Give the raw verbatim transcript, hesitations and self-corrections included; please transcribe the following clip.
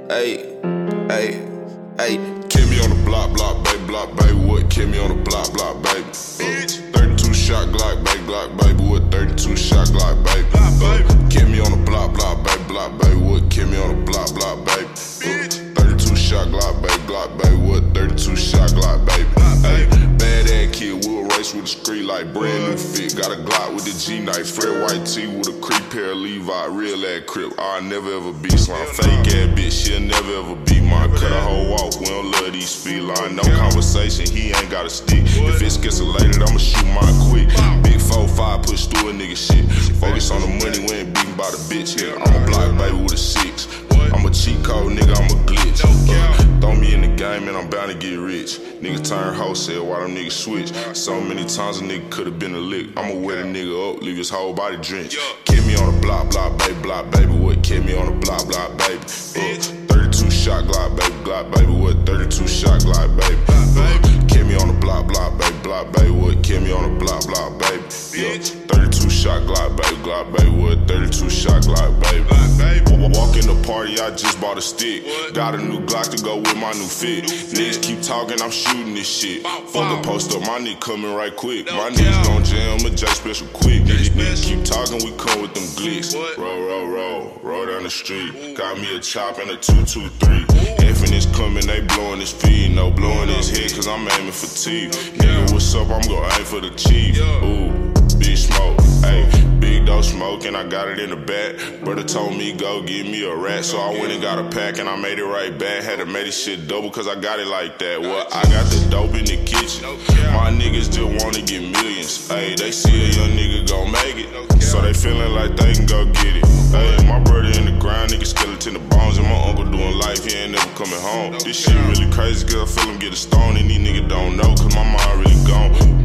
Hey, hey, hey. Kill me on the block, block, baby, block, baby. What? Kill me on the block, block, baby. Bitch. thirty-two shot Glock, baby, Glock, baby. What? thirty-two shot Glock, baby. Block, baby. Kill me on the block, block, baby, block, baby. What? Kill me on the block, block, baby. Bitch. thirty-two shot Glock, baby, Glock, baby. What? thirty-two shot Glock, baby. Hey, bad ass kid, we'll race with the street like brand new fit. Got a Glock with the G knife, Fred white tee with a creep pair of Levi, real ass crip. I'll never ever be slime. Fake ass bitch, she'll never ever be mine. Cut a hoe off, we don't love these speed line. No conversation, he ain't got a stick. If it's escalated, I'ma shoot mine quick. Big four five, push through a nigga shit. Focus on the money, we ain't beaten by the bitch here. I'm a block baby with a six. I'm a cheat code, nigga, I'm a glitch. Uh, throw me in the game and I'm bound to get rich. Nigga turn wholesale while them niggas switch. So many times a nigga could've been a lick. I'ma wet a nigga up, leave his whole body drenched. Kill me on the block, block, baby, block, baby. What? Kill me on the block, block, baby. Uh, thirty-two shot Glock, baby, Glock, baby. What? thirty-two shot Glock, baby. Uh, kill me on the block, block, baby, block, baby. What? Kill me on the block, block, baby. Yeah. thirty-two shot Glock, baby, Glock, baby. What? thirty-two shot Glock, baby. Walk in the party, I just bought a stick. Got a new Glock to go with my new fit. Niggas keep talking, I'm shooting this shit. Fuck a post up, my nigga coming right quick. My niggas gon' jam a J special quick. These niggas keep talking, we come with them glicks. Roll, roll, roll, roll down the street. Got me a chop and a two two three. Effing is coming, they blowing his feet. No blowing his head, cause I'm aiming for teeth. Nigga, what's up? I'm gon' aim for the chief. Ooh, big smoke, ayy. Big dope smoke and I got it in the back. Brother told me go give me a rat, so I went and got a pack and I made it right back. Had to make this shit double cause I got it like that. Well, I got the dope in the kitchen. My niggas just wanna get millions. Ayy, they see a young nigga gon' make it, so they feeling like they can go get it. Ayy, my brother in the ground, nigga skeleton the bones, and my uncle doing life, he ain't never coming home. This shit really crazy cause I feel him get a stone and these niggas don't know cause my mind really gone.